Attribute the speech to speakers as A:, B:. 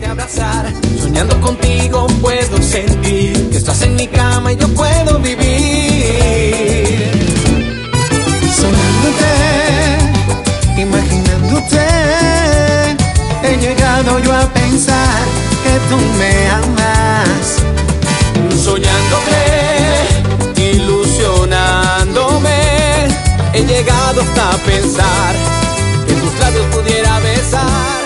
A: poderte abrazar. Soñando contigo puedo sentir que estás en mi cama y yo puedo vivir.
B: Soñándote, imaginándote, he llegado yo a pensar que tú me amas.
A: Soñándote, ilusionándome, he llegado hasta pensar que tus labios pudiera besar.